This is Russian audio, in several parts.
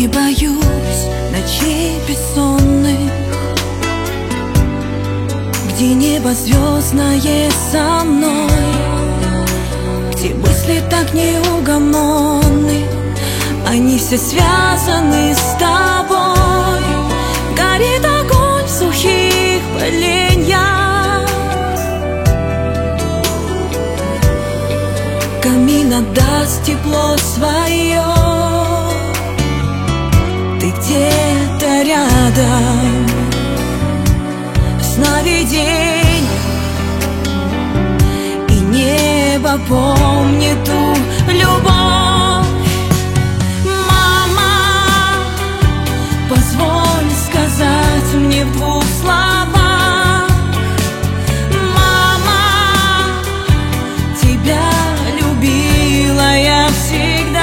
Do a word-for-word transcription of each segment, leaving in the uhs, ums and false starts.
не боюсь ночей бессонных, где небо звездное со мной, где мысли так неугомонны, они все связаны с тобой. Горит огонь в сухих поленьях, камин отдаст тепло свое. Ты где-то рядом, в сновидениях, и небо помнит ту любовь. Мама, позволь сказать мне в двух словах: мама, тебя любила я всегда.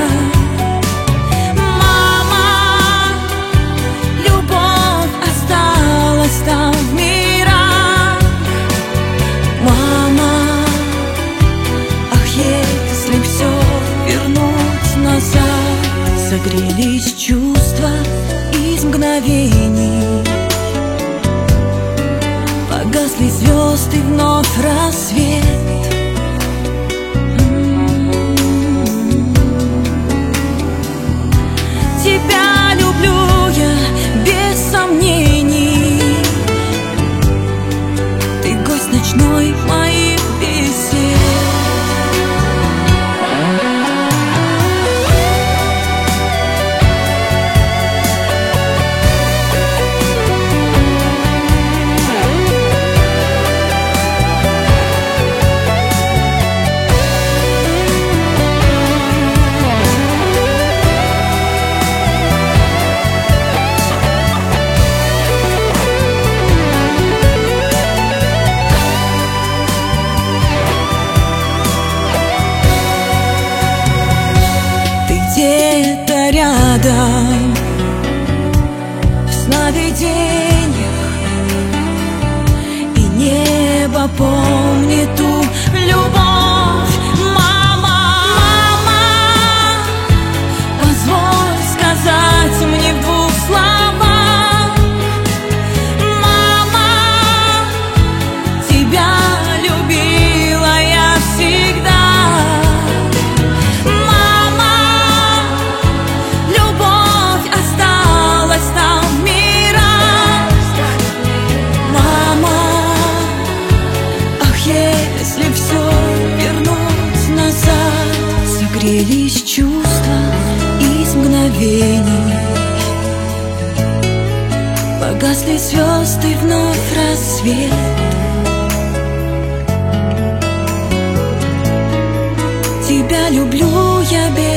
Мама, любовь осталась там в мирах. Мама, ах, если все вернуть назад. Согрелись чувства из мгновений, погасли звезды, вновь рассвет. Тебя люблю я без сомнений, ты гость ночной моих бесед. Где-то рядом, в сновидениях, и небо помнит ту любовь. Мама, мама, позволь сказать мне в двух словах: мама, тебя любила я всегда. Если все вернуть назад. Согрелись чувства из мгновений, погасли звезды, вновь рассвет. Тебя люблю я без